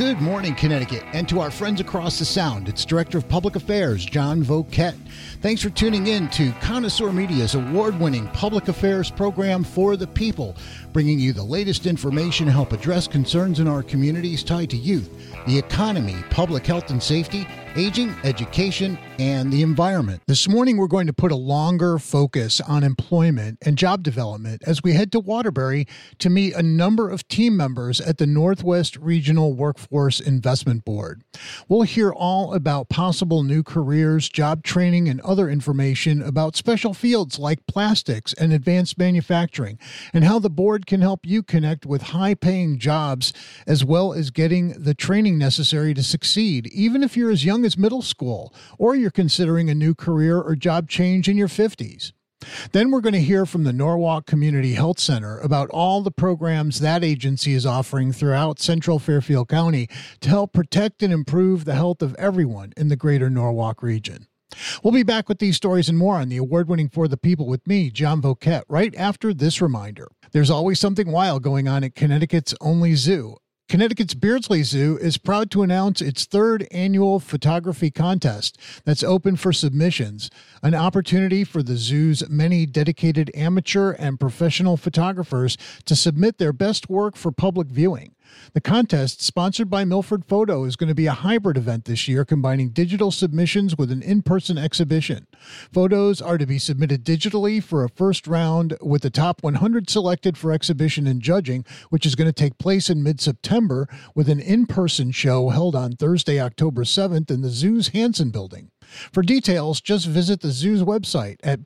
Good morning, Connecticut, and to our friends across the Sound, it's Director of Public Affairs, John Voket. Thanks for tuning in to Connoisseur Media's award-winning public affairs program for the people, bringing you the latest information to help address concerns in our communities tied to youth, the economy, public health and safety, aging, education, and the environment. This morning, we're going to put a longer focus on employment and job development as we head to Waterbury to meet a number of team members at the Northwest Regional Workforce Investment Board. We'll hear all about possible new careers, job training, and other information about special fields like plastics and advanced manufacturing, and how the board can help you connect with high-paying jobs as well as getting the training necessary to succeed, even if you're as young as middle school or you're considering a new career or job change in your 50s. Then we're going to hear from the Norwalk Community Health Center about all the programs that agency is offering throughout Central Fairfield County to help protect and improve the health of everyone in the greater Norwalk region. We'll be back with these stories and more on the award-winning For the People with me, John Voket, right after this reminder. There's always something wild going on at Connecticut's only zoo. Connecticut's Beardsley Zoo is proud to announce its third annual photography contest that's open for submissions, an opportunity for the zoo's many dedicated amateur and professional photographers to submit their best work for public viewing. The contest, sponsored by Milford Photo, is going to be a hybrid event this year, combining digital submissions with an in-person exhibition. Photos are to be submitted digitally for a first round, with the top 100 selected for exhibition and judging, which is going to take place in mid-September, with an in-person show held on Thursday, October 7th in the zoo's Hanson Building. For details, just visit the zoo's website at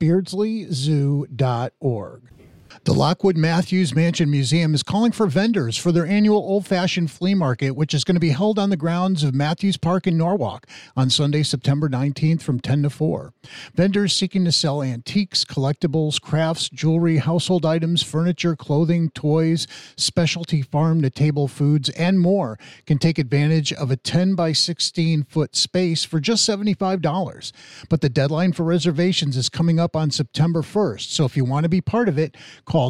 beardsleyzoo.org. The Lockwood Matthews Mansion Museum is calling for vendors for their annual old-fashioned flea market, which is going to be held on the grounds of Matthews Park in Norwalk on Sunday, September 19th from 10 to 4. Vendors seeking to sell antiques, collectibles, crafts, jewelry, household items, furniture, clothing, toys, specialty farm-to-table foods, and more can take advantage of a 10 by 16-foot space for just $75. But the deadline for reservations is coming up on September 1st, so if you want to be part of it, call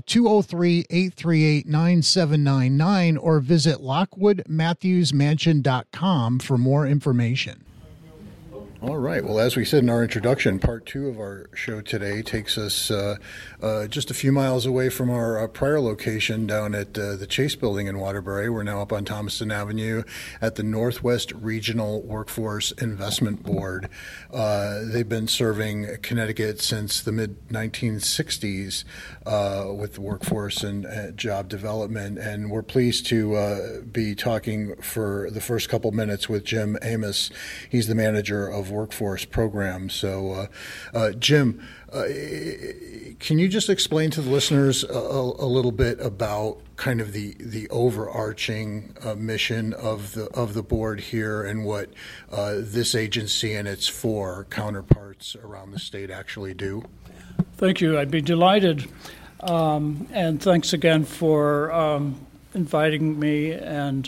203-838-9799 or visit lockwoodmatthewsmansion.com for more information. All right. Well, as we said in our introduction, part two of our show today takes us just a few miles away from our prior location down at the Chase Building in Waterbury. We're now up on Thomaston Avenue at the Northwest Regional Workforce Investment Board. They've been serving Connecticut since the mid-1960s with workforce and job development, and we're pleased to be talking for the first couple minutes with Jim Amos. He's the manager of workforce programs. So, Jim, can you just explain to the listeners a little bit about kind of the overarching mission of the board here and what this agency and its four counterparts around the state actually do? Thank you. I'd be delighted. And thanks again for inviting me and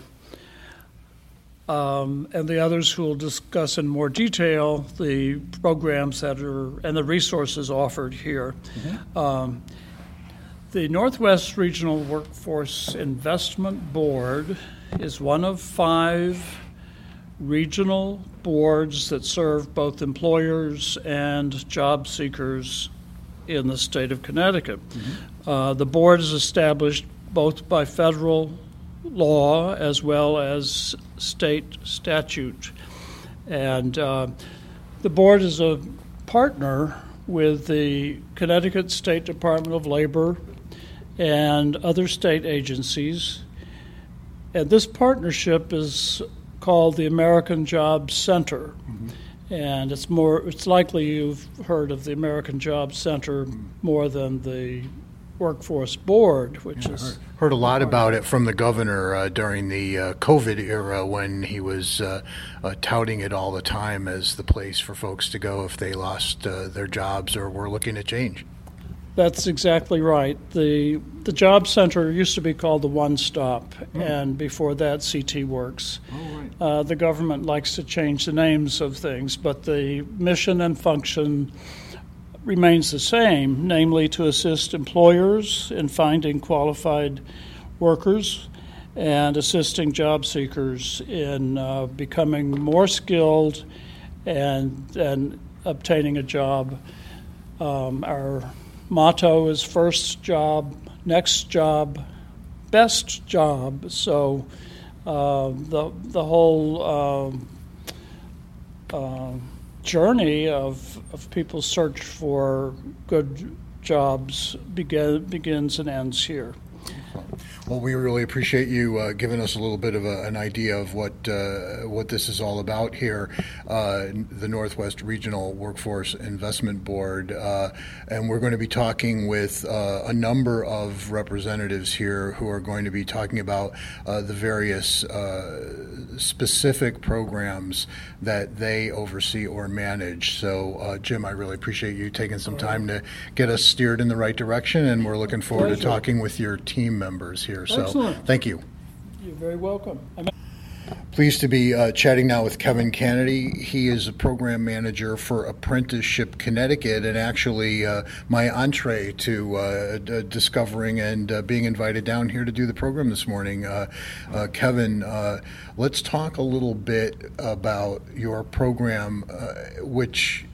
the others who will discuss in more detail the programs that are and the resources offered here. Mm-hmm. The Northwest Regional Workforce Investment Board is one of 5 regional boards that serve both employers and job seekers in the state of Connecticut. Mm-hmm. The board is established both by federal law as well as state statute. And the board is a partner with the Connecticut State Department of Labor and other state agencies. And this partnership is called the American Jobs Center. Mm-hmm. And it's likely you've heard of the American Jobs Center more than the Workforce Board, which is... Heard a lot about it from the governor during the COVID era when he was touting it all the time as the place for folks to go if they lost their jobs or were looking to change. That's exactly right. The Job Center used to be called the One Stop, and before that, CT Works. Oh, right. The government likes to change the names of things, but the mission and function remains the same, namely to assist employers in finding qualified workers and assisting job seekers in becoming more skilled and obtaining a job. Our motto is first job, next job, best job. So the whole journey of people's search for good jobs begins and ends here. Well, we really appreciate you giving us a little bit of an idea of what this is all about here, the Northwest Regional Workforce Investment Board, and we're going to be talking with a number of representatives here who are going to be talking about the various specific programs that they oversee or manage. So, Jim, I really appreciate you taking some time to get us steered in the right direction, and we're looking forward to talking with your team members here. So, excellent. Thank you. You're very welcome. Pleased to be chatting now with Kevin Kennedy. He is a program manager for Apprenticeship Connecticut, and actually my entree to discovering and being invited down here to do the program this morning. Kevin, let's talk a little bit about your program, which,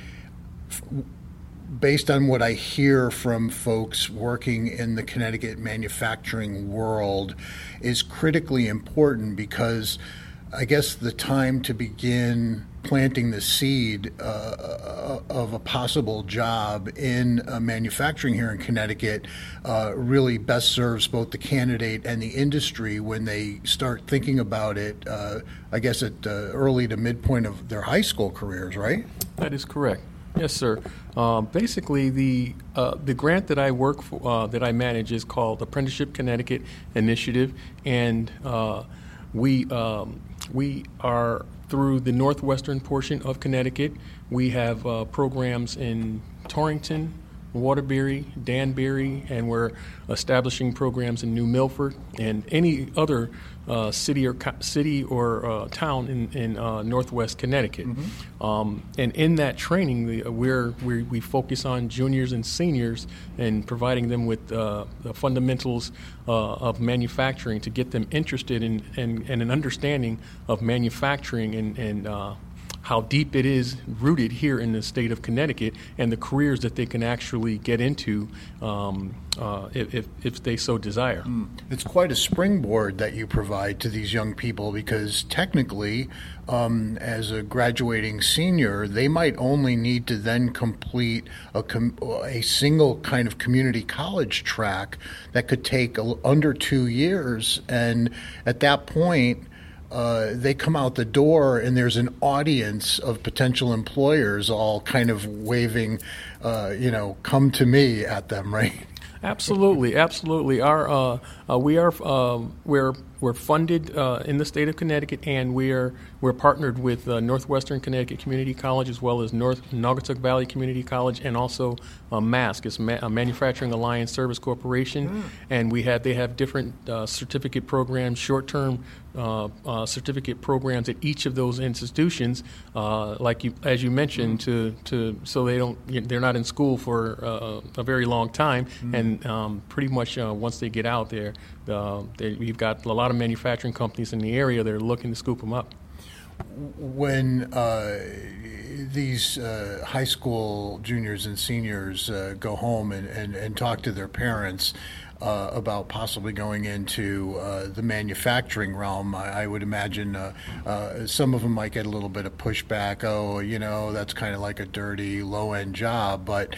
based on what I hear from folks working in the Connecticut manufacturing world, is critically important, because I guess the time to begin planting the seed of a possible job in manufacturing here in Connecticut really best serves both the candidate and the industry when they start thinking about it, I guess at early to midpoint of their high school careers, right? That is correct. Yes, sir. Basically, the grant that I work for, that I manage, is called Apprenticeship Connecticut Initiative, and we are through the northwestern portion of Connecticut. We have programs in Torrington, Waterbury, Danbury, and we're establishing programs in New Milford and any other city or town in northwest Connecticut. Mm-hmm. And in that training, we focus on juniors and seniors and providing them with the fundamentals of manufacturing to get them interested in an understanding of manufacturing and how deep it is rooted here in the state of Connecticut, and the careers that they can actually get into if they so desire. It's quite a springboard that you provide to these young people, because technically, as a graduating senior, they might only need to then complete a single kind of community college track that could take under 2 years, and at that point, they come out the door and there's an audience of potential employers all kind of waving, come to me at them, right? Absolutely. We're funded in the state of Connecticut, and we're partnered with Northwestern Connecticut Community College, as well as North Naugatuck Valley Community College, and also MASC, it's Manufacturing Alliance Service Corporation, and they have different certificate programs, short-term certificate programs at each of those institutions, as you mentioned, so they're not in school for a very long time, and pretty much once they get out there, we've got a lot of manufacturing companies in the area that are looking to scoop them up. When these high school juniors and seniors go home and talk to their parents about possibly going into the manufacturing realm, I would imagine some of them might get a little bit of pushback. Oh, that's kind of like a dirty, low-end job. But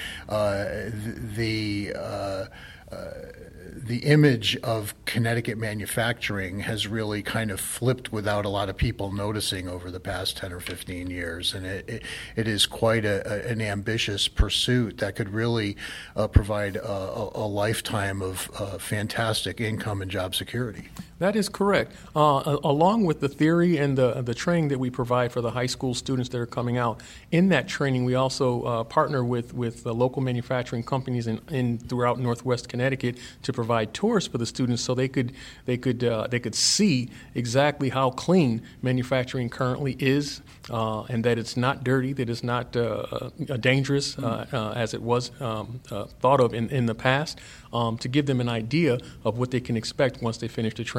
the image of Connecticut manufacturing has really kind of flipped without a lot of people noticing over the past 10 or 15 years. And it is quite an ambitious pursuit that could really provide a lifetime of fantastic income and job security. That is correct. Along with the theory and the training that we provide for the high school students that are coming out, in that training we also partner with local manufacturing companies in throughout Northwest Connecticut to provide tours for the students, so they could see exactly how clean manufacturing currently is, and that it's not dirty, that it's not dangerous as it was thought of in the past, to give them an idea of what they can expect once they finish the training.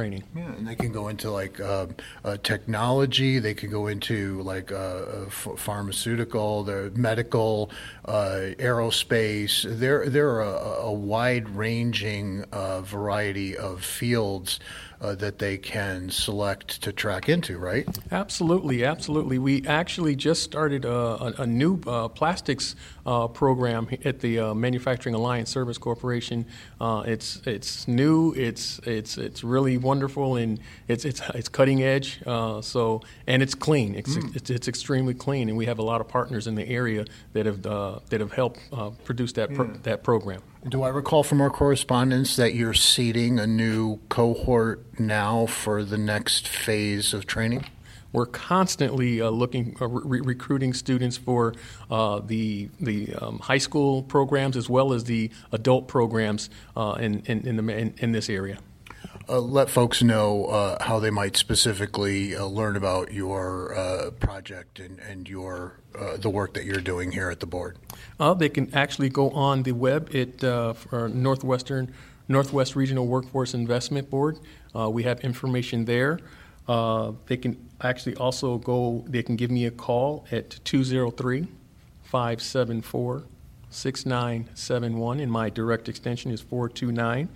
training. Yeah, and they can go into like technology. They can go into like pharmaceutical, the medical, aerospace. There are a wide-ranging variety of fields that they can select to track into, right? Absolutely, absolutely. We actually just started a new plastics program at the Manufacturing Alliance Service Corporation. It's new. It's really wonderful, and it's cutting edge. And it's clean. It's extremely clean, and we have a lot of partners in the area that have helped produce that program. Do I recall from our correspondence that you're seeding a new cohort now for the next phase of training? We're constantly recruiting students for the high school programs as well as the adult programs in this area. Let folks know how they might specifically learn about your project and your the work that you're doing here at the board. They can actually go on the web at Northwest Regional Workforce Investment Board. We have information there. They can actually also they can give me a call at 203-574-6971, and my direct extension is 429.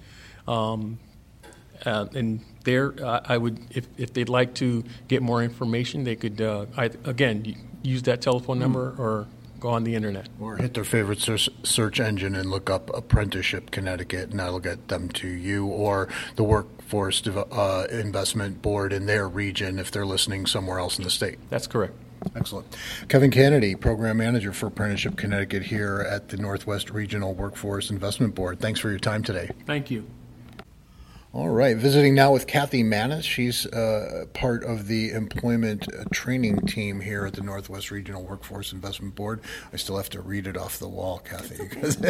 And there, I would, if they'd like to get more information, they could, again, use that telephone number or go on the internet. Or hit their favorite search engine and look up Apprenticeship Connecticut, and that'll get them to you or the Workforce Investment Board in their region if they're listening somewhere else in the state. That's correct. Excellent. Kevin Kennedy, Program Manager for Apprenticeship Connecticut here at the Northwest Regional Workforce Investment Board. Thanks for your time today. Thank you. All right, visiting now with Kathy Manis. She's part of the employment training team here at the Northwest Regional Workforce Investment Board. I still have to read it off the wall, Kathy.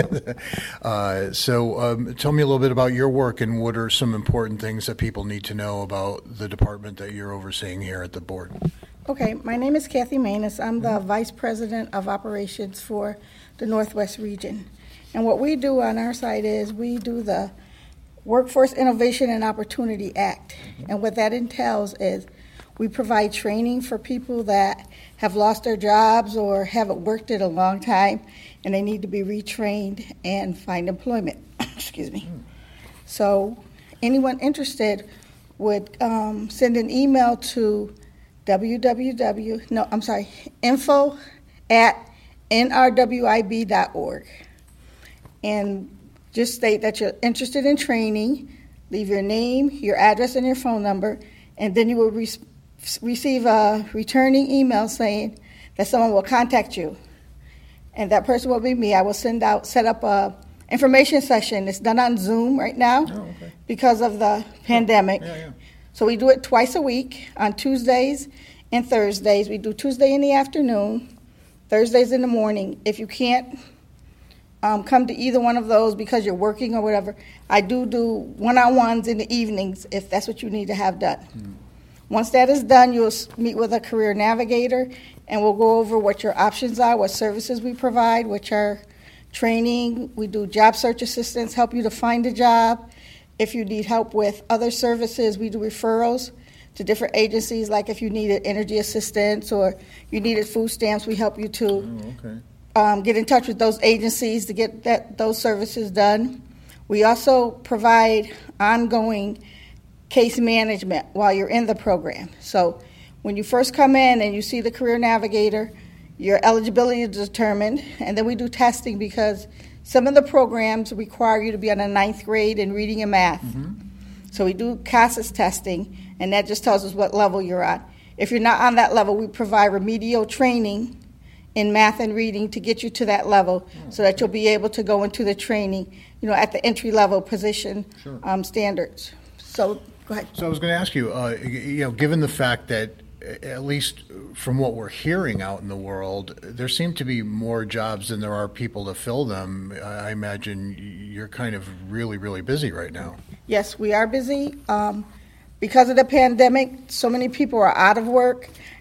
So tell me a little bit about your work and what are some important things that people need to know about the department that you're overseeing here at the board. Okay, my name is Kathy Manis. I'm the Vice President of Operations for the Northwest Region. And what we do on our side is we do the Workforce Innovation and Opportunity Act. And what that entails is we provide training for people that have lost their jobs or haven't worked in a long time and they need to be retrained and find employment. Excuse me. So anyone interested would send an email to info@nrwib.org. And just state that you're interested in training, leave your name, your address, and your phone number, and then you will receive a returning email saying that someone will contact you. And that person will be me. I will set up a information session. It's done on Zoom right now because of the pandemic. Yeah. So we do it twice a week on Tuesdays and Thursdays. We do Tuesday in the afternoon, Thursdays in the morning. If you can't come to either one of those because you're working or whatever, I do one-on-ones in the evenings if that's what you need to have done. Once that is done, you'll meet with a career navigator, and we'll go over what your options are, what services we provide, which are training. We do job search assistance, help you to find a job. If you need help with other services, we do referrals to different agencies, like if you needed energy assistance or you needed food stamps, we help you to get in touch with those agencies to get those services done. We also provide ongoing case management while you're in the program. So when you first come in and you see the career navigator, your eligibility is determined, and then we do testing because some of the programs require you to be on a 9th grade in reading and math. So we do CASAS testing, and that just tells us what level you're on. If you're not on that level, we provide remedial training in math and reading to get you to that level so that you'll be able to go into the training, at the entry-level position standards. So go ahead. So I was going to ask you, given the fact that at least from what we're hearing out in the world, there seem to be more jobs than there are people to fill them. I imagine you're kind of really, really busy right now. Yes, we are busy. Because of the pandemic, so many people are out of work,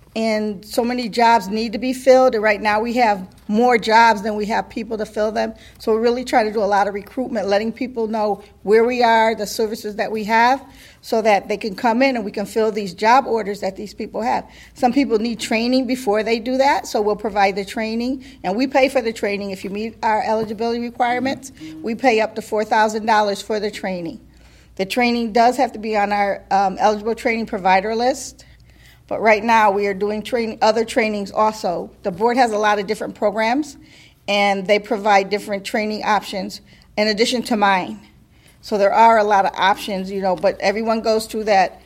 and so many jobs need to be filled. And right now we have more jobs than we have people to fill them. So we're really trying to do a lot of recruitment, letting people know where we are, the services that we have, so that they can come in and we can fill these job orders that these people have. Some people need training before they do that, so we'll provide the training. And we pay for the training. If you meet our eligibility requirements, we pay up to $4,000 for the training. The training does have to be on our eligible training provider list. But right now, we are doing other trainings also. The board has a lot of different programs, and they provide different training options in addition to mine. So there are a lot of options, but everyone goes through that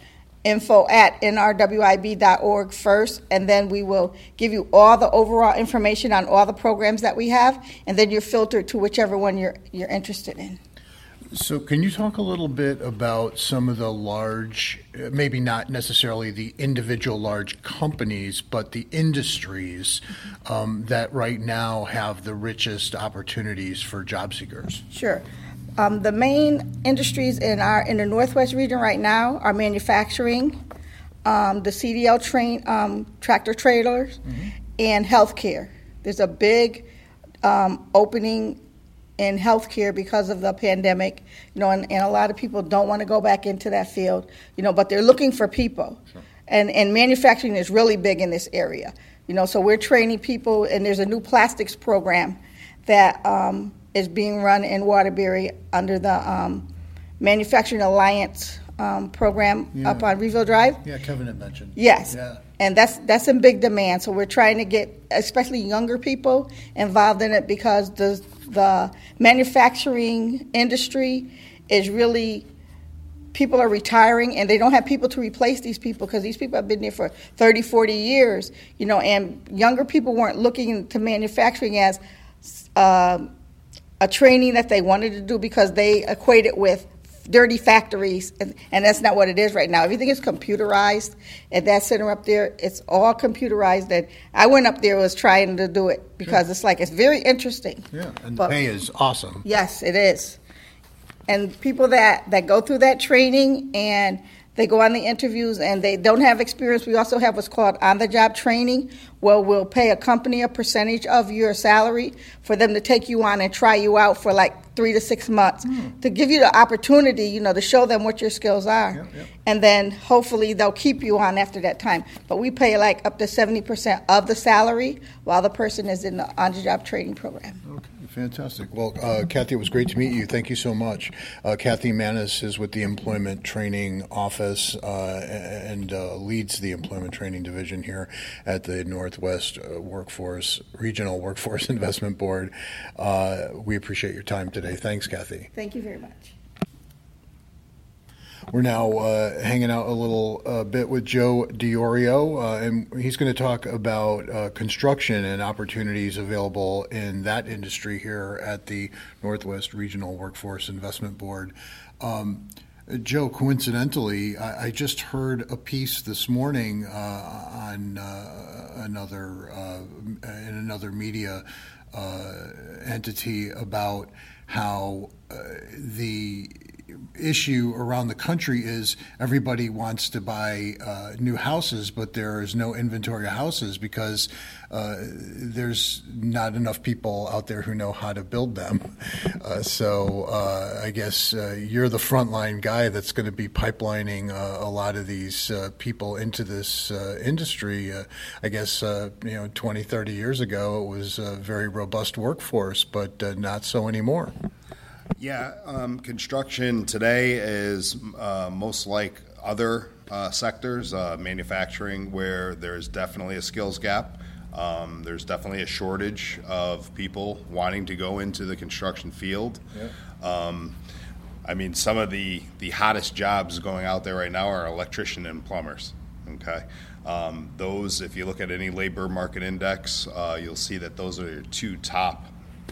info@nrwib.org first, and then we will give you all the overall information on all the programs that we have, and then you're filtered to whichever one you're interested in. So can you talk a little bit about some of the large, maybe not necessarily the individual large companies, but the industries that right now have the richest opportunities for job seekers? Sure. The main industries in the Northwest region right now are manufacturing, the CDL tractor trailers, and healthcare. There's a big opening in healthcare because of the pandemic, and a lot of people don't want to go back into that field, but they're looking for people. Sure. And manufacturing is really big in this area, so we're training people, and there's a new plastics program that is being run in Waterbury under the Manufacturing Alliance program up on Reeville Drive. Yeah, Kevin had mentioned. Yes. Yeah. And that's in big demand. So we're trying to get especially younger people involved in it because the manufacturing industry is really, people are retiring and they don't have people to replace these people because these people have been there for 30, 40 years, and younger people weren't looking into manufacturing as a training that they wanted to do because they equate it with dirty factories, and that's not what it is right now. Everything is computerized, and that center up there, it's all computerized. And I went up there, was trying to do it because it's very interesting. Yeah, and the pay is awesome. Yes, it is. And people that go through that training and they go on the interviews and they don't have experience, we also have what's called on-the-job training, where we'll pay a company a percentage of your salary for them to take you on and try you out for 3 to 6 months to give you the opportunity, to show them what your skills are. Yep. And then hopefully they'll keep you on after that time. But we pay up to 70% of the salary while the person is in the on-the-job training program. Okay. Fantastic. Well, Kathy, it was great to meet you. Thank you so much. Kathy Manis is with the Employment Training Office and leads the Employment Training Division here at the Northwest Regional Workforce Investment Board. We appreciate your time today. Thanks, Kathy. Thank you very much. We're now hanging out a little bit with Joe DiOrio, and he's going to talk about construction and opportunities available in that industry here at the Northwest Regional Workforce Investment Board. Joe, coincidentally, I just heard a piece this morning on another media entity about how the issue around the country is everybody wants to buy new houses, but there is no inventory of houses because there's not enough people out there who know how to build them. So I guess you're the frontline guy that's going to be pipelining a lot of these people into this industry. I guess 20, 30 years ago it was a very robust workforce, but not so anymore. Yeah, construction today is most like other sectors, manufacturing, where there's definitely a skills gap. There's definitely a shortage of people wanting to go into the construction field. Yeah. Some of the hottest jobs going out there right now are electrician and plumbers. Okay, those, if you look at any labor market index, you'll see that those are your two top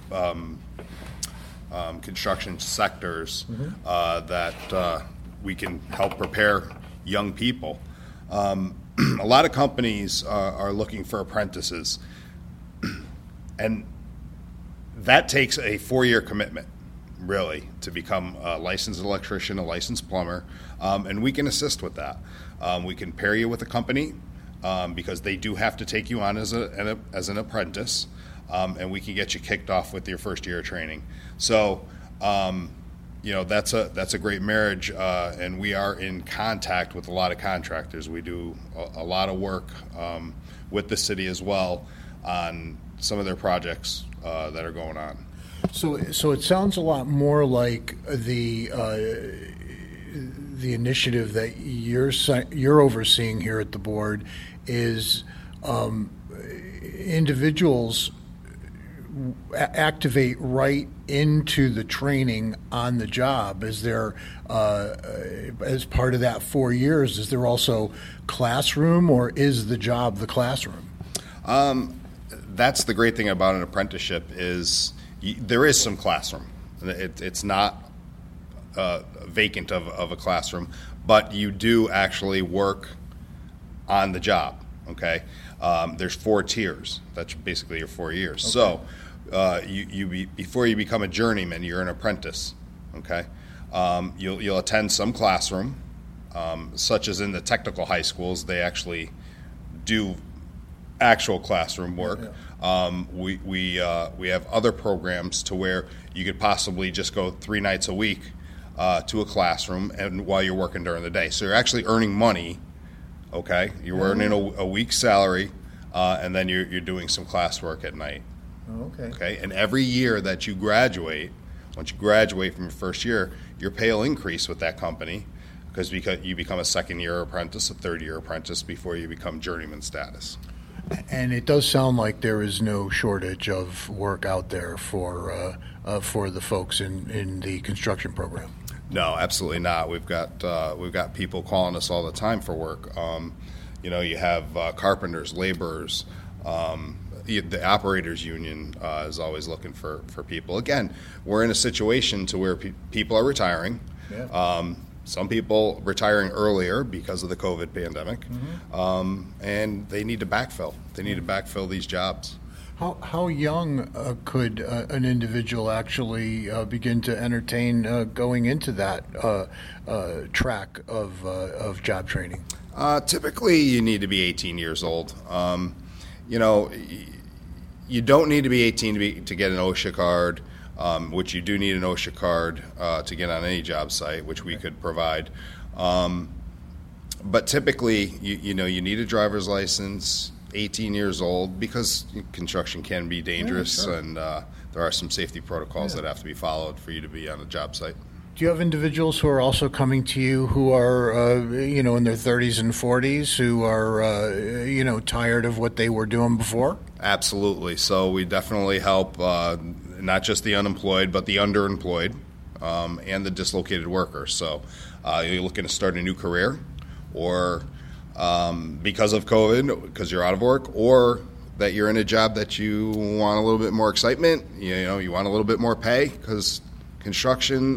construction sectors that we can help prepare young people. A lot of companies are looking for apprentices, and that takes a 4-year commitment, really, to become a licensed electrician, a licensed plumber, and we can assist with that. We can pair you with a company because they do have to take you on as an apprentice, and we can get you kicked off with your first year of training. So, that's a great marriage, and we are in contact with a lot of contractors. We do a lot of work with the city as well on some of their projects that are going on. So it sounds a lot more like the initiative that you're overseeing here at the board is individuals activate right into the training on the job. Is there, as part of that 4 years, is there also classroom, or is the job the classroom? That's the great thing about an apprenticeship is there is some classroom. It's not vacant of a classroom, but you do actually work on the job. Okay, there's 4 tiers. That's basically your 4 years. Okay. So before you become a journeyman, you're an apprentice. Okay, you'll attend some classroom, such as in the technical high schools. They actually do actual classroom work. Yeah. We have other programs to where you could possibly just go 3 nights a week to a classroom, and while you're working during the day, so you're actually earning money. Okay, you're earning a week's salary, and then you're doing some classwork at night. Okay. Okay, and every year that you graduate, once you graduate from your first year, your pay will increase with that company because you become a second-year apprentice, a third-year apprentice before you become journeyman status. And it does sound like there is no shortage of work out there for the folks in the construction program. No, absolutely not. We've got people calling us all the time for work. You have carpenters, laborers. The operators union is always looking for people. Again, we're in a situation to where people are retiring. Yeah. Some people retiring earlier because of the COVID pandemic, and they need to backfill. They need to backfill these jobs. How young could an individual actually begin to entertain going into that track of job training? Typically, you need to be 18 years old. You don't need to be 18 to get an OSHA card, which you do need an OSHA card to get on any job site, which we could provide. But typically, you need a driver's license, 18 years old, because construction can be dangerous, yeah, sure. And there are some safety protocols that have to be followed for you to be on a job site. Do you have individuals who are also coming to you who are, in their 30s and 40s, who are, tired of what they were doing before? Absolutely. So we definitely help not just the unemployed, but the underemployed and the dislocated workers. So you're looking to start a new career, or because of COVID, because you're out of work, or that you're in a job that you want a little bit more excitement, you want a little bit more pay, because construction,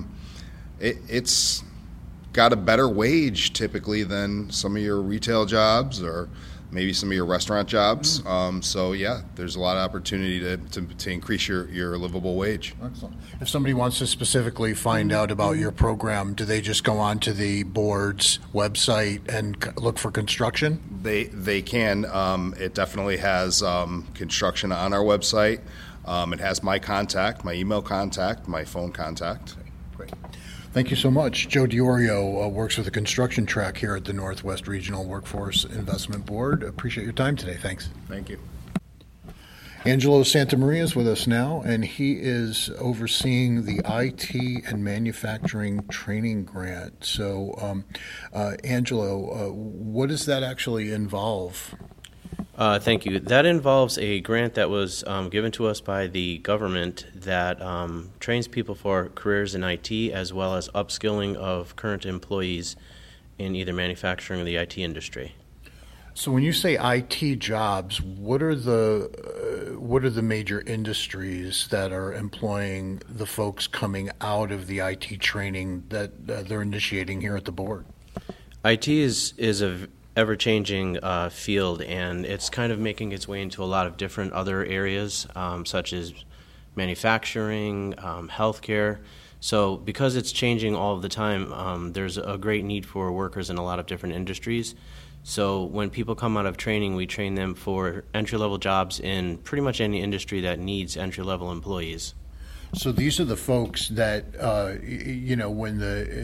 it's got a better wage typically than some of your retail jobs or maybe some of your restaurant jobs. So yeah, there's a lot of opportunity to increase your livable wage. Excellent. If somebody wants to specifically find out about your program, do they just go on to the board's website and look for construction? They can. It definitely has construction on our website. It has my contact, my email contact, my phone contact. Great. Thank you so much. Joe DiOrio works with the construction track here at the Northwest Regional Workforce Investment Board. Appreciate your time today. Thanks. Thank you. Angelo Santamaria is with us now, and he is overseeing the IT and manufacturing training grant. So, Angelo, what does that actually involve? Thank you. That involves a grant that was given to us by the government that trains people for careers in IT, as well as upskilling of current employees in either manufacturing or the IT industry. So when you say IT jobs, what are the major industries that are employing the folks coming out of the IT training that they're initiating here at the board? IT is a ever-changing field, and it's kind of making its way into a lot of different other areas, such as manufacturing, healthcare. So because it's changing all of the time, there's a great need for workers in a lot of different industries. So when people come out of training, we train them for entry-level jobs in pretty much any industry that needs entry-level employees. So these are the folks that when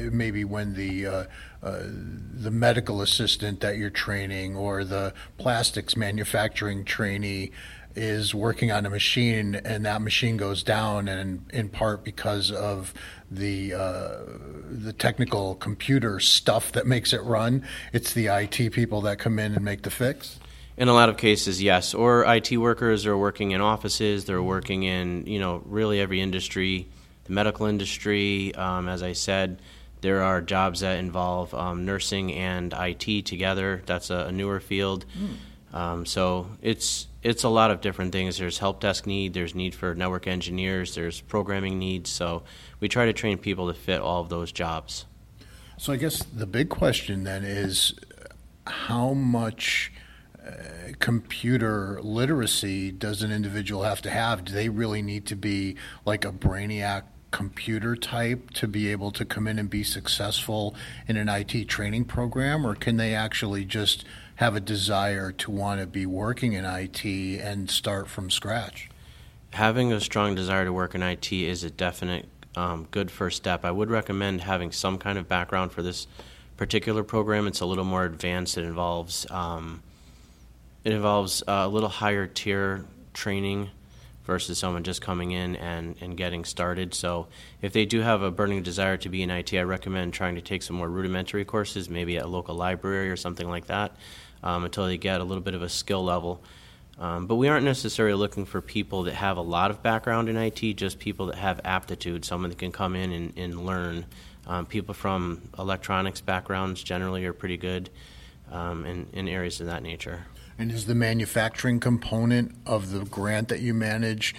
the medical assistant that you're training or the plastics manufacturing trainee is working on a machine and that machine goes down, and in part because of the technical computer stuff that makes it run, it's the IT people that come in and make the fix? In a lot of cases, yes. Or IT workers are working in offices. They're working in, really every industry. The medical industry, as I said, there are jobs that involve nursing and IT together. That's a newer field. So it's a lot of different things. There's help desk need. There's need for network engineers. There's programming needs. So we try to train people to fit all of those jobs. So I guess the big question then is how much computer literacy does an individual have to have? Do they really need to be like a brainiac computer type to be able to come in and be successful in an IT training program, or can they actually just have a desire to want to be working in IT and start from scratch? Having a strong desire to work in IT is a definite good first step. I would recommend having some kind of background for this particular program. It's a little more advanced. It involves a little higher tier training versus someone just coming in and getting started. So if they do have a burning desire to be in IT, I recommend trying to take some more rudimentary courses, maybe at a local library or something like that, until they get a little bit of a skill level. But we aren't necessarily looking for people that have a lot of background in IT, just people that have aptitude, someone that can come in and learn. People from electronics backgrounds generally are pretty good in areas of that nature. And is the manufacturing component of the grant that you manage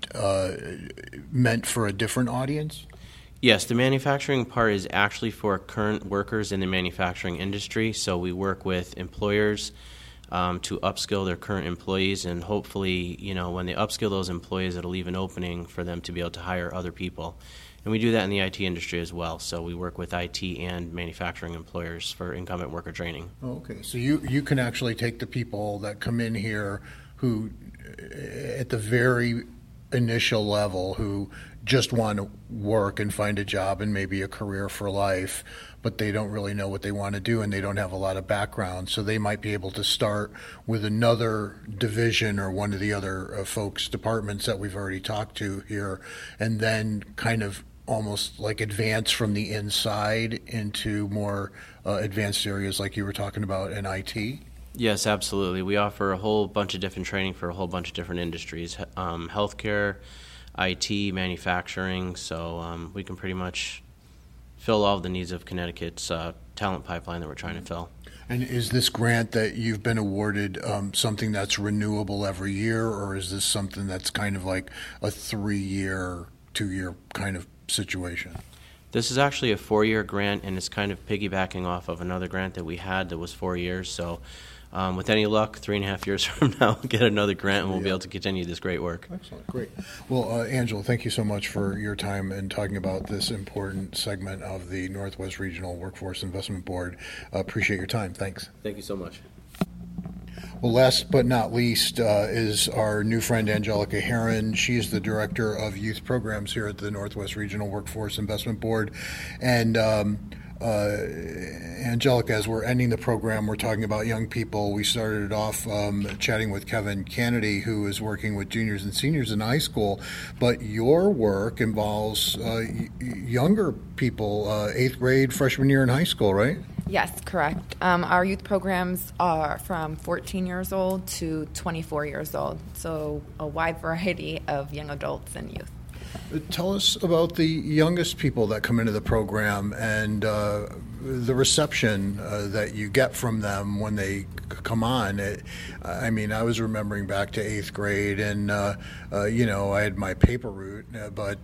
meant for a different audience? Yes, the manufacturing part is actually for current workers in the manufacturing industry. So we work with employers to upskill their current employees, and hopefully, when they upskill those employees, it'll leave an opening for them to be able to hire other people. And we do that in the IT industry as well. So we work with IT and manufacturing employers for incumbent worker training. Okay, so you can actually take the people that come in here who, at the very initial level, who just want to work and find a job and maybe a career for life, but they don't really know what they want to do and they don't have a lot of background. So they might be able to start with another division or one of the other folks' departments that we've already talked to here, and then kind of almost like advance from the inside into more advanced areas like you were talking about in IT? Yes, absolutely. We offer a whole bunch of different training for a whole bunch of different industries, healthcare, IT, manufacturing, so we can pretty much fill all of the needs of Connecticut's talent pipeline that we're trying to fill. And is this grant that you've been awarded something that's renewable every year, or is this something that's kind of like a 3-year, 2-year kind of situation? This is actually a 4-year grant, and it's kind of piggybacking off of another grant that we had that was 4 years. So with any luck, 3.5 years from now, we'll get another grant, and we'll be able to continue this great work. Excellent. Great. Well, Angela, thank you so much for your time and talking about this important segment of the Northwest Regional Workforce Investment Board. Appreciate your time. Thanks. Thank you so much. Well, last but not least is our new friend Angelica Heron. She's the Director of Youth Programs here at the Northwest Regional Workforce Investment Board. And Angelica, as we're ending the program, we're talking about young people. We started off chatting with Kevin Kennedy, who is working with juniors and seniors in high school. But your work involves younger people, 8th grade, freshman year in high school, right? Yes, correct. Our youth programs are from 14 years old to 24 years old, so a wide variety of young adults and youth. Tell us about the youngest people that come into the program and the reception that you get from them when they come on. I was remembering back to 8th grade, and I had my paper route, but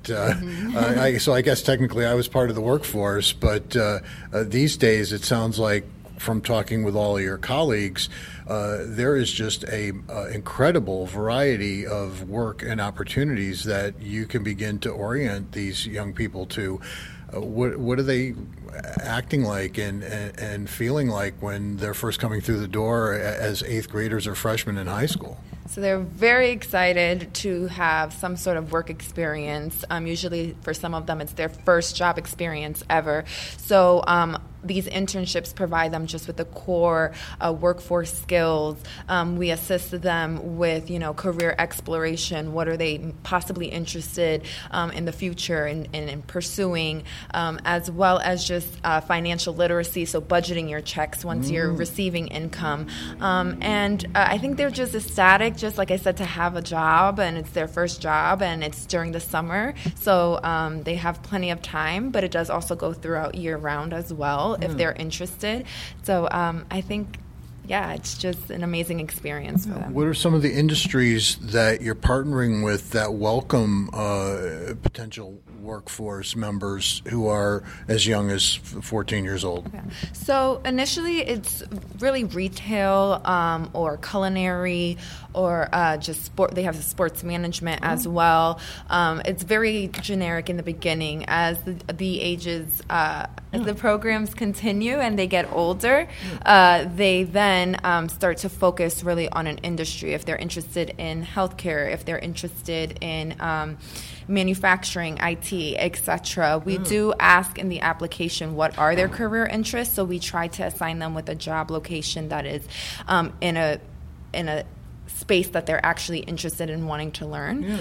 so I guess technically I was part of the workforce. But these days, it sounds like from talking with all of your colleagues, there is just a incredible variety of work and opportunities that you can begin to orient these young people to. What are they acting like and feeling like when they're first coming through the door as 8th graders or freshmen in high school? So they're very excited to have some sort of work experience. Usually for some of them, it's their first job experience ever. So these internships provide them just with the core workforce skills. We assist them with, career exploration. What are they possibly interested in the future in pursuing, as well as just financial literacy, so budgeting your checks once you're receiving income. And I think they're just ecstatic, just like I said, to have a job, and it's their first job, and it's during the summer. So they have plenty of time, but it does also go throughout year-round as well if they're interested. So I think, it's just an amazing experience for them. What are some of the industries that you're partnering with that welcome potential workforce members who are as young as 14 years old? Okay. So initially it's really retail or culinary or just sport. They have sports management as well. It's very generic in the beginning. As the ages, as the programs continue and they get older, they then start to focus really on an industry. If they're interested in healthcare, if they're interested in manufacturing, IT, etc. We do ask in the application what are their career interests, so we try to assign them with a job location that is in a space that they're actually interested in wanting to learn.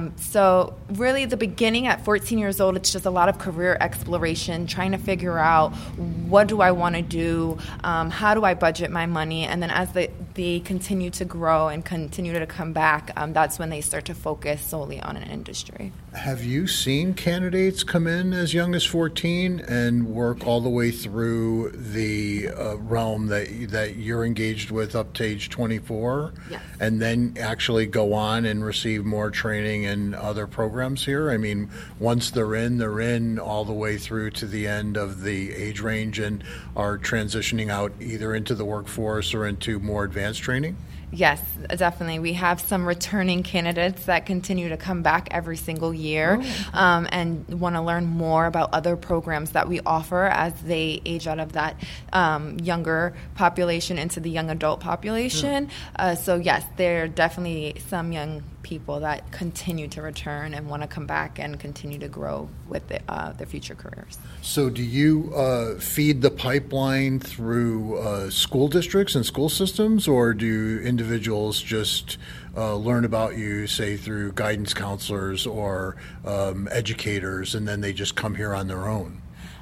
So really the beginning at 14 years old, it's just a lot of career exploration, trying to figure out what do I want to do, how do I budget my money, and then as they continue to grow and continue to come back, that's when they start to focus solely on an industry. Have you seen candidates come in as young as 14 and work all the way through the realm that you're engaged with up to age 24? Yes. And then actually go on and receive more training and other programs here? I mean, once they're in all the way through to the end of the age range and are transitioning out either into the workforce or into more advanced training? Yes, definitely. We have some returning candidates that continue to come back every single year and want to learn more about other programs that we offer as they age out of that younger population into the young adult population. So yes, there are definitely some young people that continue to return and want to come back and continue to grow with their future careers. So do you feed the pipeline through school districts and school systems, or do individuals just learn about you, say, through guidance counselors or educators, and then they just come here on their own?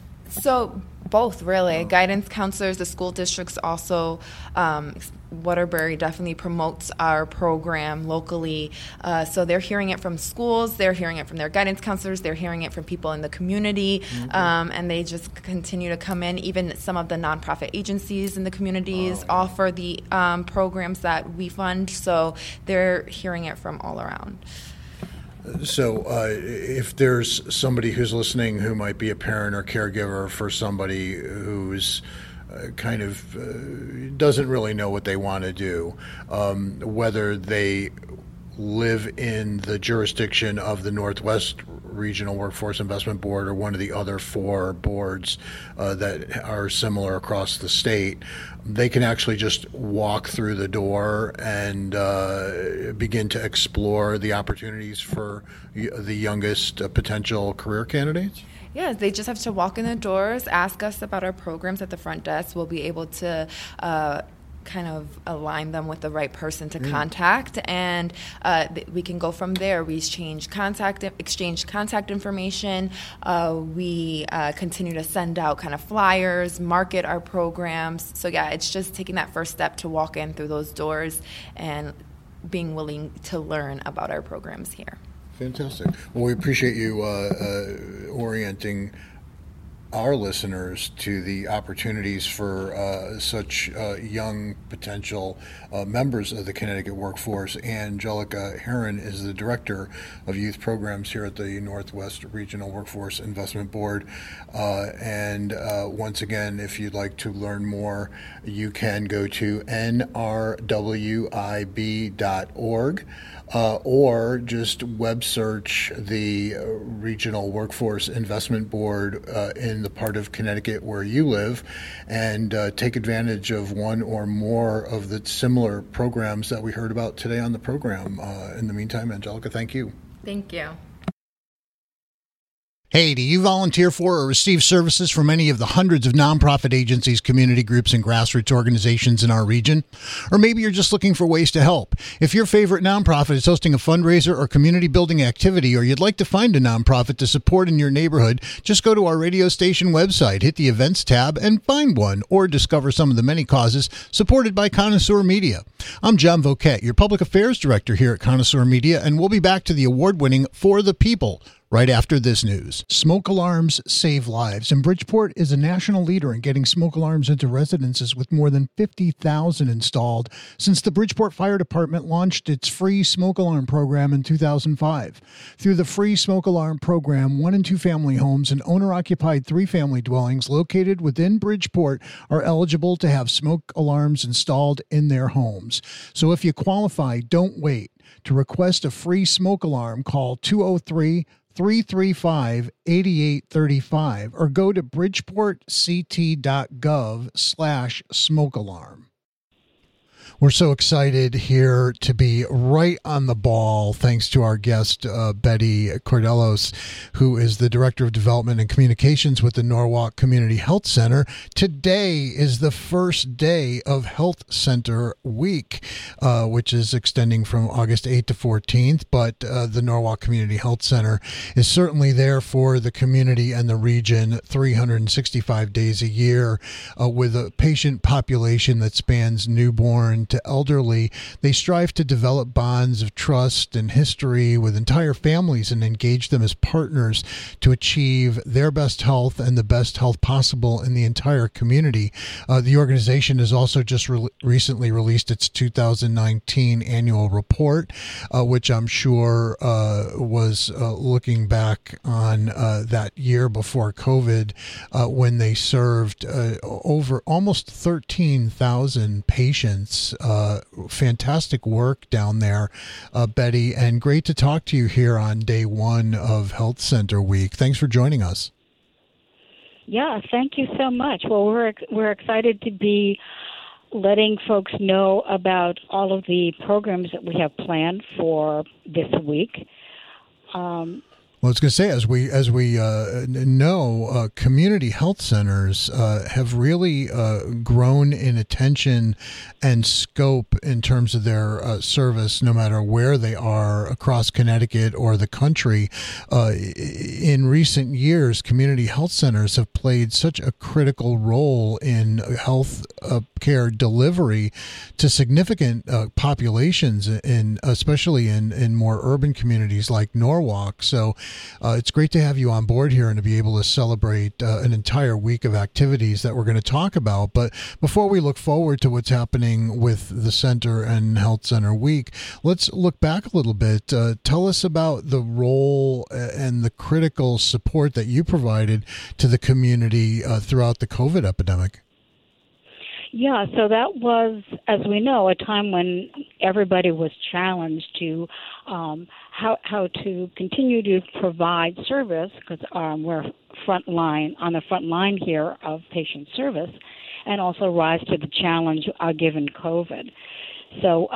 So both, really. Guidance counselors, the school districts also, Waterbury definitely promotes our program locally. So they're hearing it from schools, they're hearing it from their guidance counselors, they're hearing it from people in the community, and they just continue to come in. Even some of the nonprofit agencies in the communities offer the programs that we fund, so they're hearing it from all around. So if there's somebody who's listening who might be a parent or caregiver for somebody who's kind of doesn't really know what they want to do, whether they live in the jurisdiction of the Northwest Regional Workforce Investment Board or one of the other 4 boards that are similar across the state, they can actually just walk through the door and begin to explore the opportunities for the youngest potential career candidates? Yeah, they just have to walk in the doors, ask us about our programs at the front desk. We'll be able to kind of align them with the right person to contact, and we can go from there. We exchange contact information. We continue to send out kind of flyers, market our programs. So yeah, it's just taking that first step to walk in through those doors and being willing to learn about our programs here. Fantastic. Well, we appreciate you orienting our listeners to the opportunities for such young potential members of the Connecticut workforce. Angelica Herron is the Director of Youth Programs here at the Northwest Regional Workforce Investment Board. And once again, if you'd like to learn more, you can go to nrwib.org. Or just web search the Regional Workforce Investment Board in the part of Connecticut where you live, and take advantage of one or more of the similar programs that we heard about today on the program. In the meantime, Angelica, thank you. Thank you. Hey, do you volunteer for or receive services from any of the hundreds of nonprofit agencies, community groups, and grassroots organizations in our region? Or maybe you're just looking for ways to help. If your favorite nonprofit is hosting a fundraiser or community building activity, or you'd like to find a nonprofit to support in your neighborhood, just go to our radio station website, hit the events tab, and find one, or discover some of the many causes supported by Connoisseur Media. I'm John Voquette, your Public Affairs Director here at Connoisseur Media, and we'll be back to the award-winning For the People right after this news. Smoke alarms save lives, and Bridgeport is a national leader in getting smoke alarms into residences with more than 50,000 installed since the Bridgeport Fire Department launched its free smoke alarm program in 2005. Through the free smoke alarm program, 1- and 2-family homes and owner-occupied 3-family dwellings located within Bridgeport are eligible to have smoke alarms installed in their homes. So if you qualify, don't wait. To request a free smoke alarm, call 203-335-8835 or go to bridgeportct.gov/smoke alarm. We're so excited here to be right on the ball, thanks to our guest, Betty Cordelos, who is the Director of Development and Communications with the Norwalk Community Health Center. Today is the first day of Health Center Week, which is extending from August 8th to 14th, but the Norwalk Community Health Center is certainly there for the community and the region 365 days a year, with a patient population that spans newborn to elderly. They strive to develop bonds of trust and history with entire families and engage them as partners to achieve their best health and the best health possible in the entire community. The organization has also just recently released its 2019 annual report, which I'm sure was looking back on that year before COVID, when they served over almost 13,000 patients. Fantastic work down there, Betty, and great to talk to you here on day one of Health Center Week. Thanks for joining us. Yeah, thank you so much. Well, we're excited to be letting folks know about all of the programs that we have planned for this week. Well, I was going to say, as we know, community health centers have really grown in attention and scope in terms of their service, no matter where they are across Connecticut or the country. In recent years, community health centers have played such a critical role in health care delivery to significant populations, especially in more urban communities like Norwalk. So it's great to have you on board here and to be able to celebrate an entire week of activities that we're going to talk about. But before we look forward to what's happening with the center and Health Center Week, let's look back a little bit. Tell us about the role and the critical support that you provided to the community throughout the COVID epidemic. Yeah, so that was, as we know, a time when everybody was challenged to how to continue to provide service, because we're on the front line here of patient service, and also rise to the challenge given COVID. So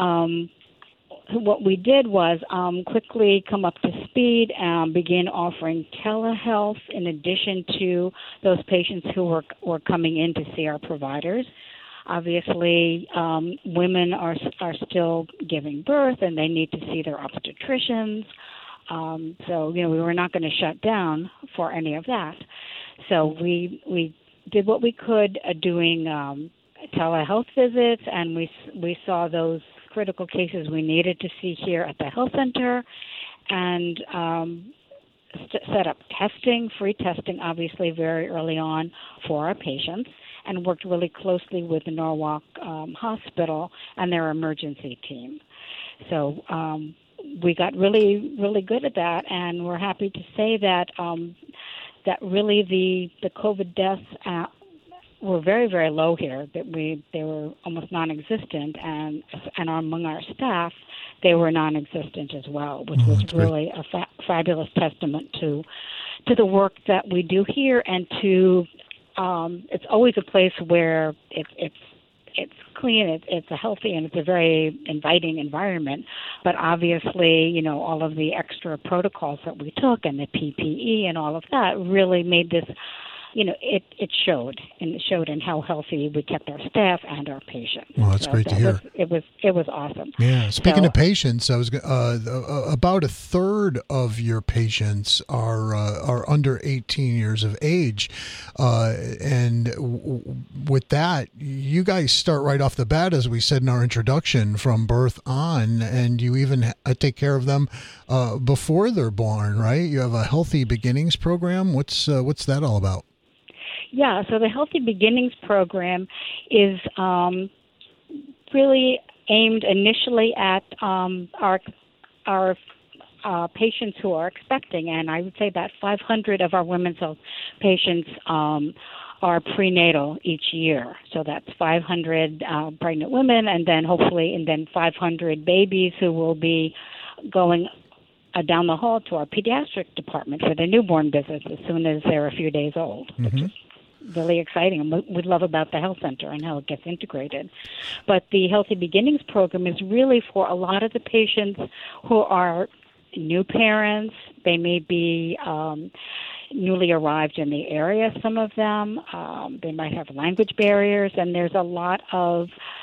what we did was quickly come up to speed and begin offering telehealth in addition to those patients who were coming in to see our providers. Obviously, women are still giving birth, and they need to see their obstetricians. So, we were not going to shut down for any of that. So we did what we could doing telehealth visits, and we saw those critical cases we needed to see here at the health center, and set up testing, free testing, obviously very early on for our patients, and worked really closely with the Norwalk Hospital and their emergency team. So we got really, really good at that, and we're happy to say that that really the COVID deaths were very, very low here. They were almost non-existent, and among our staff, they were non-existent as well, which was really a fabulous testament to the work that we do here, and to it's always a place where it's clean, it's a healthy, and it's a very inviting environment. But obviously, all of the extra protocols that we took and the PPE and all of that really made this, it showed in how healthy we kept our staff and our patients. Well, that's great to hear. It was awesome. Yeah. Speaking of patients, I was about a third of your patients are under 18 years of age, and with that, you guys start right off the bat, as we said in our introduction, from birth on, and you even take care of them before they're born, right? You have a Healthy Beginnings program. What's that all about? Yeah, so the Healthy Beginnings program is really aimed initially at our patients who are expecting, and I would say about 500 of our women's health patients are prenatal each year. So that's 500 pregnant women, and then 500 babies who will be going down the hall to our pediatric department for their newborn visits as soon as they're a few days old. Mm-hmm. Really exciting, and we love about the health center and how it gets integrated. But the Healthy Beginnings program is really for a lot of the patients who are new parents. They may be newly arrived in the area, some of them. They might have language barriers, and there's a lot of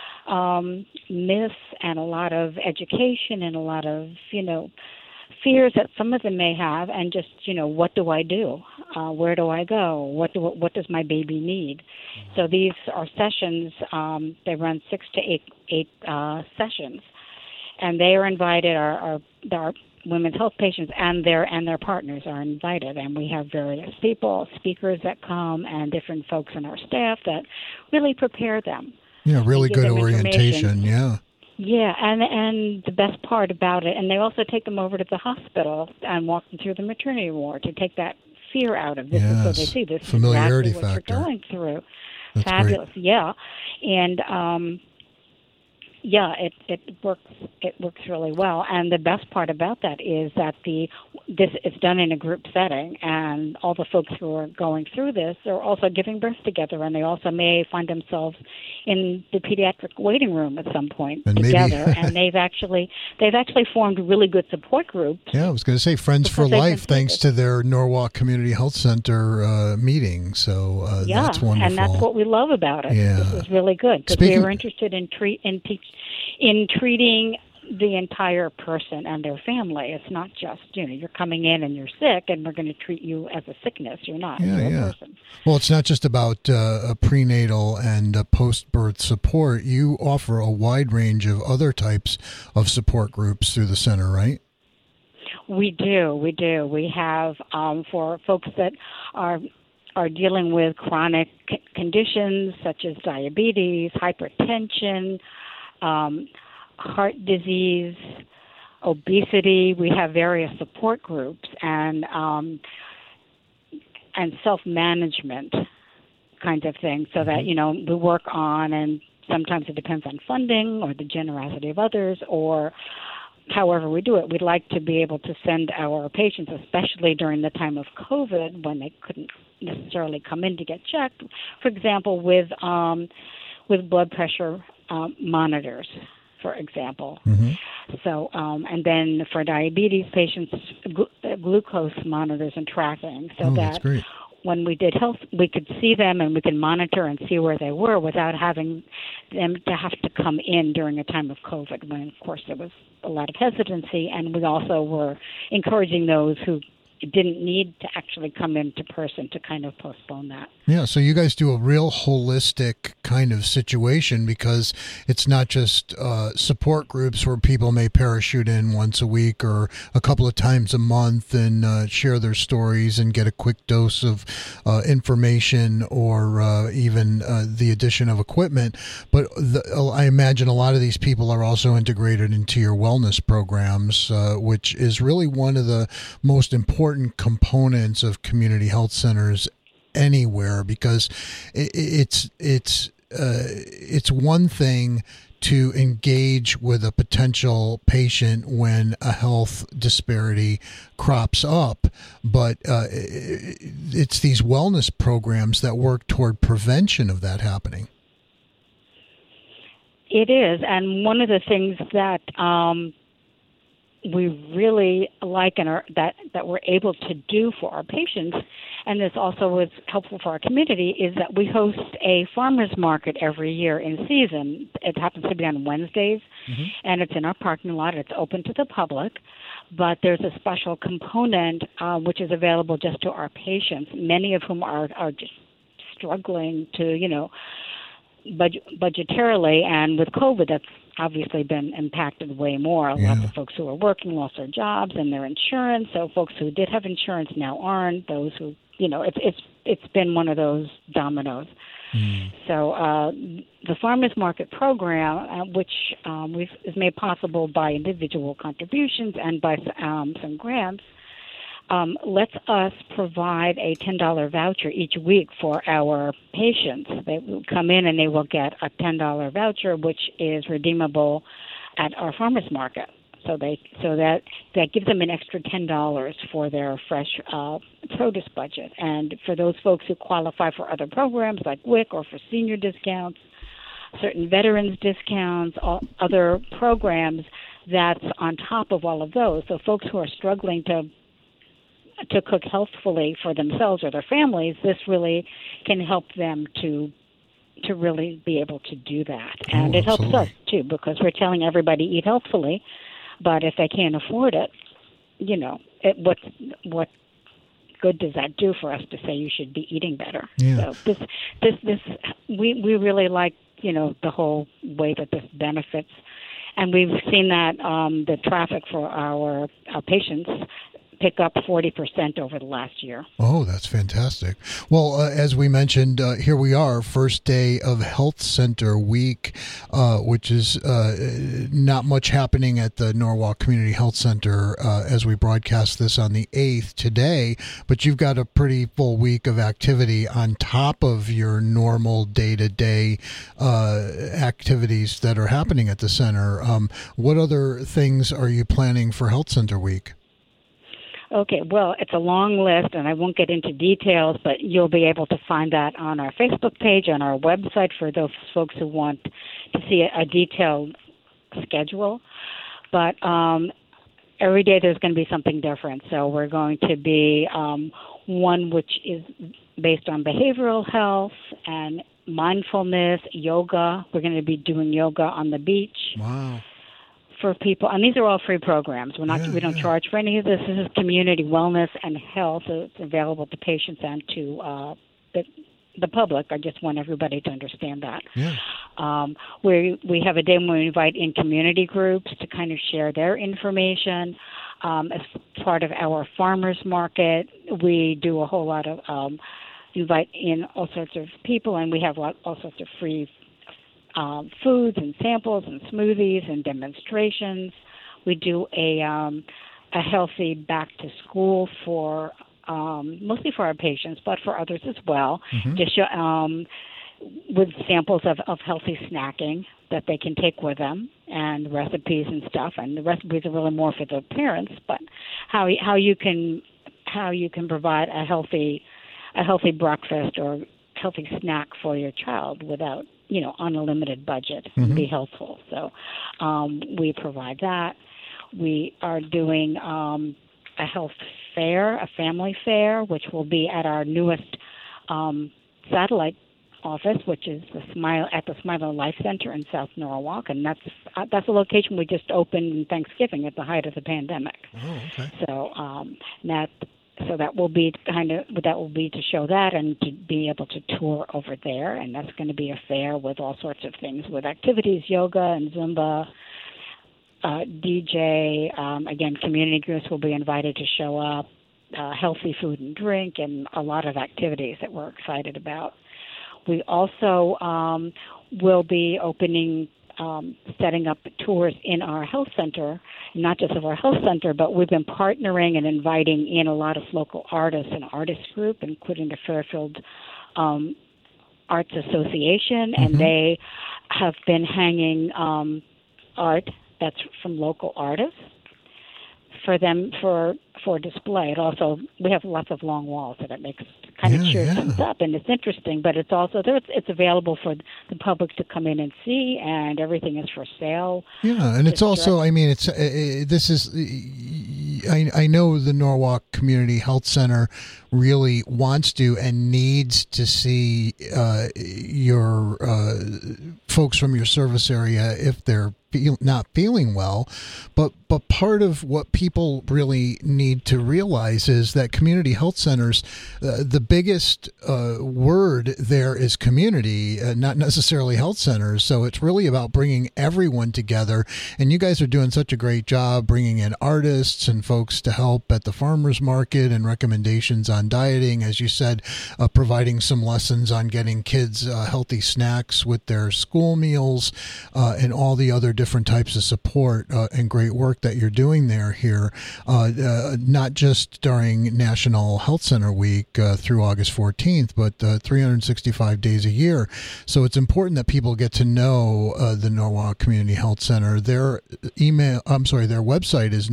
myths and a lot of education and a lot of, fears that some of them may have, and just, what do I do? Where do I go? What does my baby need? So these are sessions. They run 6 to 8 sessions, and they are invited. Our women's health patients and their partners are invited, and we have various speakers that come, and different folks in our staff that really prepare them. Yeah, really good orientation. Yeah. Yeah, and the best part about it, and they also take them over to the hospital and walk them through the maternity ward to take that fear out of this, so they see this familiarity exactly what factor you're going through. That's fabulous, great. Yeah, and it works really well. And the best part about that is that it's done in a group setting, and all the folks who are going through this are also giving birth together, and they also may find themselves in the pediatric waiting room at some point together. And they've actually formed really good support groups. Yeah, I was going to say Friends for Life, thanks to their Norwalk Community Health Center meeting. So that's wonderful, and that's what we love about it. Yeah. This is really good, because we were interested in treating the entire person and their family. It's not just, you're coming in and you're sick and we're going to treat you as a sickness. You're not. You're a person. Well, it's not just about a prenatal and post-birth support. You offer a wide range of other types of support groups through the center, right? We do. We have for folks that are dealing with chronic conditions such as diabetes, hypertension, heart disease, obesity. We have various support groups and self-management kinds of things, so that we work on, and sometimes it depends on funding or the generosity of others, or however we do it. We'd like to be able to send our patients, especially during the time of COVID when they couldn't necessarily come in to get checked, for example, with blood pressure monitors, for example. Mm-hmm. So, and then for diabetes patients, glucose monitors and tracking, so that when we did health, we could see them and we could monitor and see where they were without having them to have to come in during a time of COVID, when, of course, there was a lot of hesitancy. And we also were encouraging those who didn't need to actually come into person to kind of postpone that. Yeah, so you guys do a real holistic kind of situation, because it's not just support groups where people may parachute in once a week or a couple of times a month and share their stories and get a quick dose of information or even the addition of equipment. But I imagine a lot of these people are also integrated into your wellness programs, which is really one of the most important components of community health centers anywhere, because it's one thing to engage with a potential patient when a health disparity crops up, but it's these wellness programs that work toward prevention of that happening. It is, and one of the things that we really like and that we're able to do for our patients, and this also is helpful for our community, is that we host a farmers market every year in season. It happens to be on Wednesdays, and it's in our parking lot. It's open to the public, but there's a special component which is available just to our patients, many of whom are just struggling to, budgetarily, and with COVID, that's obviously been impacted way more. Lots of folks who are working lost their jobs and their insurance. So folks who did have insurance now aren't. Those who, it's been one of those dominoes. So the farmers market program, which is made possible by individual contributions and by some grants, lets us provide a $10 voucher each week for our patients. They will come in and they will get a $10 voucher, which is redeemable at our farmers market. So that gives them an extra $10 for their fresh produce budget. And for those folks who qualify for other programs like WIC or for senior discounts, certain veterans discounts, other programs, that's on top of all of those. So folks who are struggling to cook healthfully for themselves or their families, this really can help them to really be able to do that. And it helps us, too, because we're telling everybody eat healthfully, but if they can't afford it, what good does that do for us to say you should be eating better? Yeah. So we really like, the whole way that this benefits. And we've seen that the traffic for our patients pick up 40% over the last year. Oh, that's fantastic. Well, as we mentioned, here we are, first day of Health Center Week, which is not much happening at the Norwalk Community Health Center as we broadcast this on the 8th today, but you've got a pretty full week of activity on top of your normal day-to-day activities that are happening at the center. What other things are you planning for Health Center Week? Okay, well, it's a long list, and I won't get into details, but you'll be able to find that on our Facebook page, on our website for those folks who want to see a detailed schedule. But every day there's going to be something different. So we're going to be one which is based on behavioral health and mindfulness, yoga. We're going to be doing yoga on the beach. Wow. For people, and these are all free programs. We don't charge for any of this. This is community wellness and health, so it's available to patients and to the public. I just want everybody to understand that. Yeah. We have a day when we invite in community groups to kind of share their information. As part of our farmers market, we do a whole lot of invite in all sorts of people, and we have all sorts of free foods and samples and smoothies and demonstrations. We do a healthy back to school for mostly for our patients, but for others as well. Just with samples of healthy snacking that they can take with them and recipes and stuff. And the recipes are really more for the parents, but how you can provide a healthy breakfast or healthy snack for your child without on a limited budget be helpful. So we provide that. We are doing a health fair, a family fair, which will be at our newest satellite office, which is at the Smiler Life Center in South Norwalk, and that's a location we just opened in Thanksgiving at the height of the pandemic. Oh, okay. So So that will be to show that and to be able to tour over there, and that's going to be a fair with all sorts of things, with activities, yoga and Zumba, DJ. Again, community groups will be invited to show up, healthy food and drink, and a lot of activities that we're excited about. We also will be setting up tours in our health center, not just of our health center, but we've been partnering and inviting in a lot of local artists and artist group, including the Fairfield Arts Association, and they have been hanging art that's from local artists for them for display. It also, we have lots of long walls, so that makes kind of cheers things up, and it's interesting, but it's also there. It's available for the public to come in and see, and everything is for sale. Yeah, and it's also, I mean, I know the Norwalk Community Health Center really wants to and needs to see your folks from your service area if they're not feeling well, but part of what people really need to realize is that community health centers, the biggest word there is community, not necessarily health centers. So it's really about bringing everyone together, and you guys are doing such a great job bringing in artists and folks to help at the farmers market and recommendations on dieting, as you said, providing some lessons on getting kids healthy snacks with their school meals, and all the other different types of support and great work that you're doing here, not just during National Health Center Week through August 14th, but 365 days a year. So it's important that people get to know the Norwalk Community Health Center. Their website is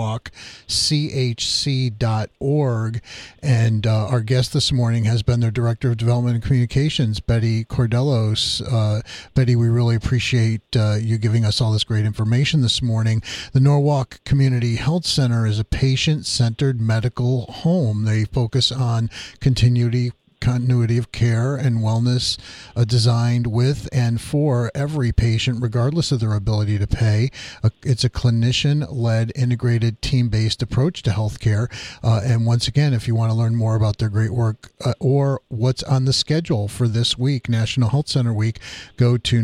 norwalkchc.org, and our guest this morning has been their Director of Development and Communications, Betty Cordelos. Betty, we really appreciate you giving us all this great information this morning. The Norwalk Community Health Center is a patient-centered medical home. They focus on continuity of care and wellness designed with and for every patient, regardless of their ability to pay. It's a clinician-led, integrated, team-based approach to healthcare. And once again, if you want to learn more about their great work or what's on the schedule for this week, National Health Center Week, go to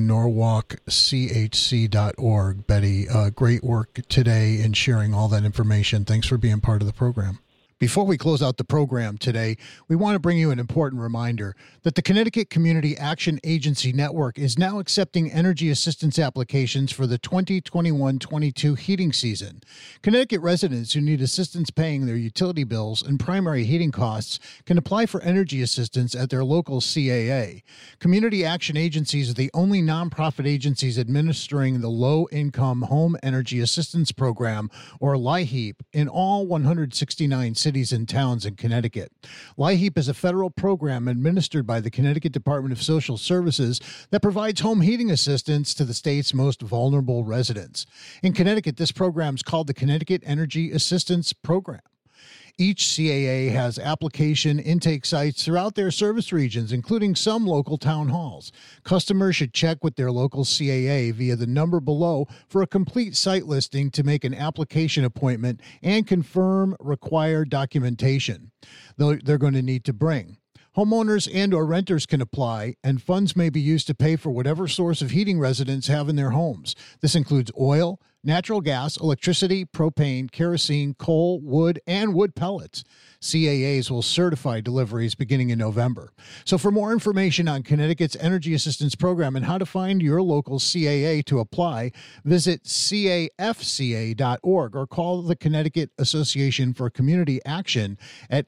norwalkchc.org. Betty, great work today in sharing all that information. Thanks for being part of the program. Before we close out the program today, we want to bring you an important reminder that the Connecticut Community Action Agency Network is now accepting energy assistance applications for the 2021-22 heating season. Connecticut residents who need assistance paying their utility bills and primary heating costs can apply for energy assistance at their local CAA. Community Action Agencies are the only nonprofit agencies administering the Low-Income Home Energy Assistance Program, or LIHEAP, in all 169 cities and towns in Connecticut. LIHEAP is a federal program administered by the Connecticut Department of Social Services that provides home heating assistance to the state's most vulnerable residents. In Connecticut, this program is called the Connecticut Energy Assistance Program. Each CAA has application intake sites throughout their service regions, including some local town halls. Customers should check with their local CAA via the number below for a complete site listing to make an application appointment and confirm required documentation they're going to need to bring. Homeowners and or renters can apply, and funds may be used to pay for whatever source of heating residents have in their homes. This includes oil, natural gas, electricity, propane, kerosene, coal, wood, and wood pellets. CAAs will certify deliveries beginning in November. So for more information on Connecticut's Energy Assistance Program and how to find your local CAA to apply, visit cafca.org or call the Connecticut Association for Community Action at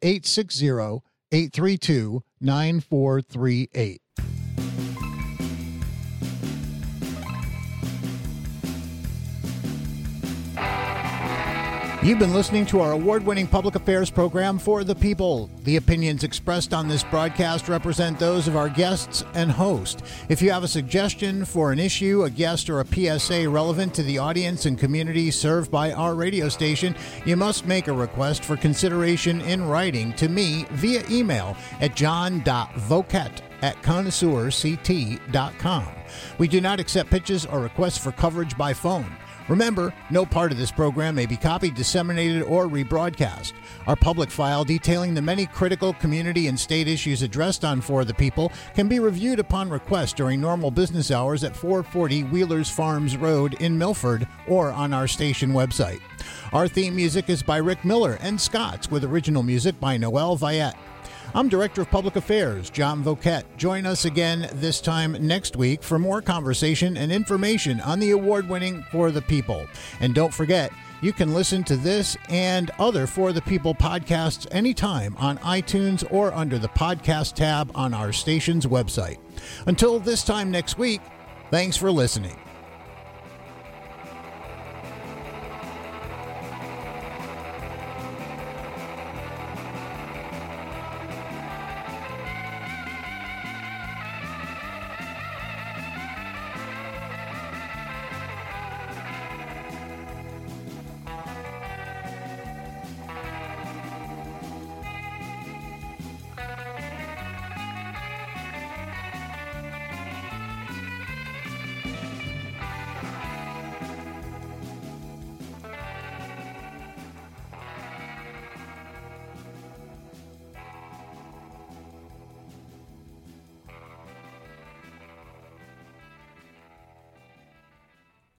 860-832-9438. You've been listening to our award-winning public affairs program, For the People. The opinions expressed on this broadcast represent those of our guests and host. If you have a suggestion for an issue, a guest, or a PSA relevant to the audience and community served by our radio station, you must make a request for consideration in writing to me via email at john.voket@connoisseurct.com. We do not accept pitches or requests for coverage by phone. Remember, no part of this program may be copied, disseminated, or rebroadcast. Our public file detailing the many critical community and state issues addressed on For the People can be reviewed upon request during normal business hours at 440 Wheelers Farms Road in Milford or on our station website. Our theme music is by Rick Miller and Scott's, with original music by Noel Viette. I'm Director of Public Affairs, John Voquette. Join us again this time next week for more conversation and information on the award-winning For the People. And don't forget, you can listen to this and other For the People podcasts anytime on iTunes or under the podcast tab on our station's website. Until this time next week, thanks for listening.